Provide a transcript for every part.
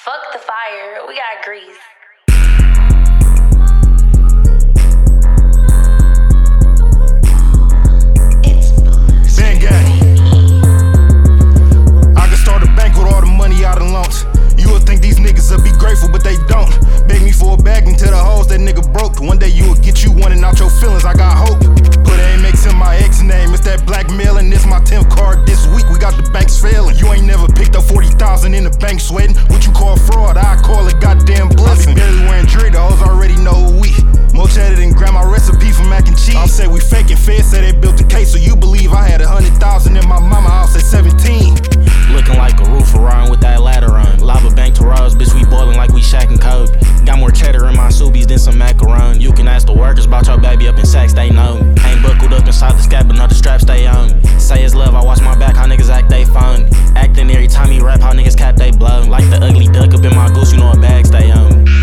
Fuck the fire, we got grease. Bang gang. I can start a bank with all the money out of loans. You would think these niggas would be grateful, but they don't. Beg me for a bag and tell the hoes that nigga broke. One day you will get you one and out your feelings, I got hope. Put Amex in my ex name, it's that blackmailing. This my 10th card this week, we got the banks failing. You ain't never picked up 40,000 in the bank sweating. What you call fraud, I call it goddamn blessing. Barely wearing jewelry, the hoes already know we. More cheddar than grandma recipe for mac and cheese. I'm say we faking, feds say they built the case, so you believe I had 100,000 in my mama house at 17. Looking like a roofer riding with that ladder on. Lava bank to Rose, bitch, we boiling like we Shaq and Kobe. Got more cheddar in my Subies than some macaroni. You can ask the workers about your baby up in Saks, they know me. Ain't buckled up inside the scab, but know the straps stay on me. Say it's love, I watch my back, how niggas act they phone. Acting every time he rap, how niggas cap they blow. Like the ugly duck up in my goose, you know a bag stay on me.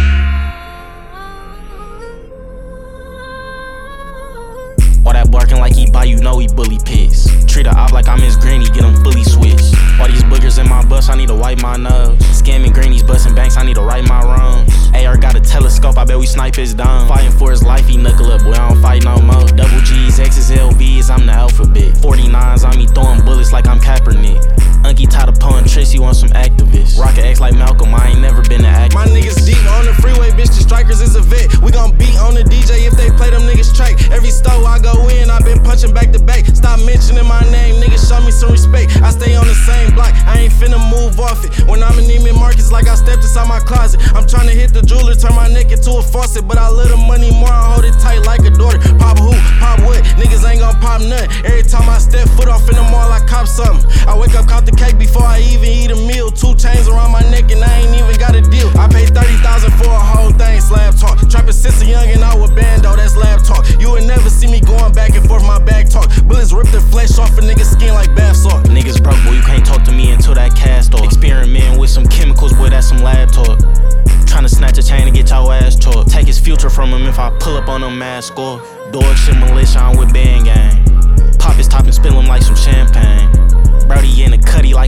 All that barking like he buy, you know he bully piss. Treat a op like I'm his granny, get him fully switched. All these boogers in my bus, I need to wipe my nose. Scamming grannies, busting banks, I need to right my wrongs. AR got a telescope, I bet we snipe his dome. Fighting for his life, he knuckle up, boy, I don't fight no more. Double G's, X's, LVs, I'm the alphabet. 49s on me, throwing bullets like I'm Kaepernick. Unky tied of pulling tricks, he want some activists. Rocket X like Malcolm, I ain't never been an activist. My niggas deep on the freeway, bitch, the strikers is a vet. We gon' beat on the DJ if they play them niggas track. Every store I go in, I been punching back to back. Stop mentioning my name, niggas show me some respect. I stay on the same block, I ain't finna move off it. When I'm in Neiman Marcus, like I stepped inside my closet. I'm tryna hit the jeweler, turn my neck into a faucet. But I love the money more, I hold it tight like a daughter. Pop who, pop what, niggas ain't gon' pop none. Every time I step foot off in the mall, I cop something. I wake up, cop the cake before I even eat a meal. 2 chains around my neck and I ain't even got a deal. I paid 30,000 for a whole thing, slab talk. Trappin' since a youngin' out with bando, that's lab talk. You would never see me going back and forth my bag talk. Bullets rip the flesh off a nigga's skin like bath salt. Niggas broke, boy, you can't talk to me until that cast off. Experimenting with some chemicals, boy, that's some lab talk. Tryna snatch a chain and get your ass taught. Take his future from him if I pull up on him mask off. Dog shit militia, I'm with bang gang. Pop his top and spill him like some champagne. Brody in the cutty like